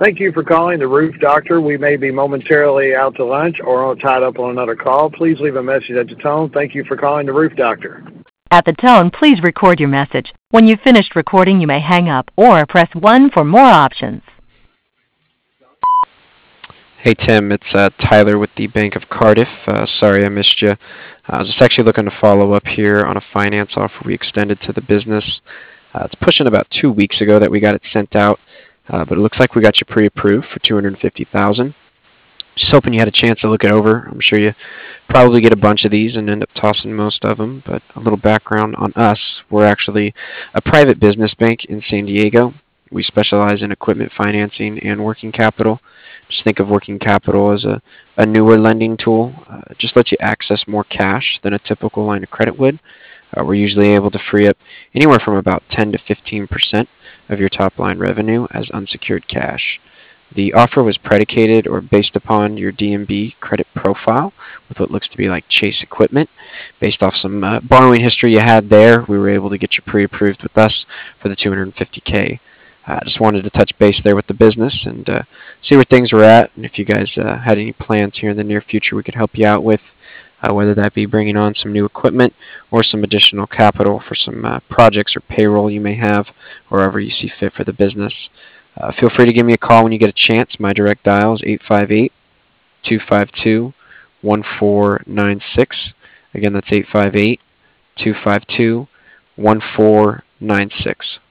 Thank you for calling the Roof Doctor. We may be momentarily out to lunch or tied up on another call. Please leave a message at the tone. Thank you for calling the Roof Doctor. At the tone, please record your message. When you've finished recording, you may hang up or press 1 for more options. Hey Tim, it's Tyler with the Bank of Cardiff. Sorry I missed you. I was just actually looking to follow up here on a finance offer we extended to the business. It's pushing about 2 weeks ago that we got it sent out, but it looks like we got you pre-approved for $250,000. Just hoping you had a chance to look it over. I'm sure you probably get a bunch of these and end up tossing most of them, but a little background on us. We're actually a private business bank in San Diego. We specialize in equipment financing and working capital. Just think of working capital as a newer lending tool. Just lets you access more cash than a typical line of credit would. We're usually able to free up anywhere from about 10 to 15% of your top line revenue as unsecured cash. The offer was predicated or based upon your D&B credit profile with what looks to be like Chase equipment. Based off some borrowing history you had there, we were able to get you pre-approved with us for the $250K. I just wanted to touch base there with the business and see where things were at, and if you guys had any plans here in the near future we could help you out with, whether that be bringing on some new equipment or some additional capital for some projects or payroll you may have, wherever you see fit for the business. Feel free to give me a call when you get a chance. My direct dial is 858-252-1496. Again, that's 858-252-1496.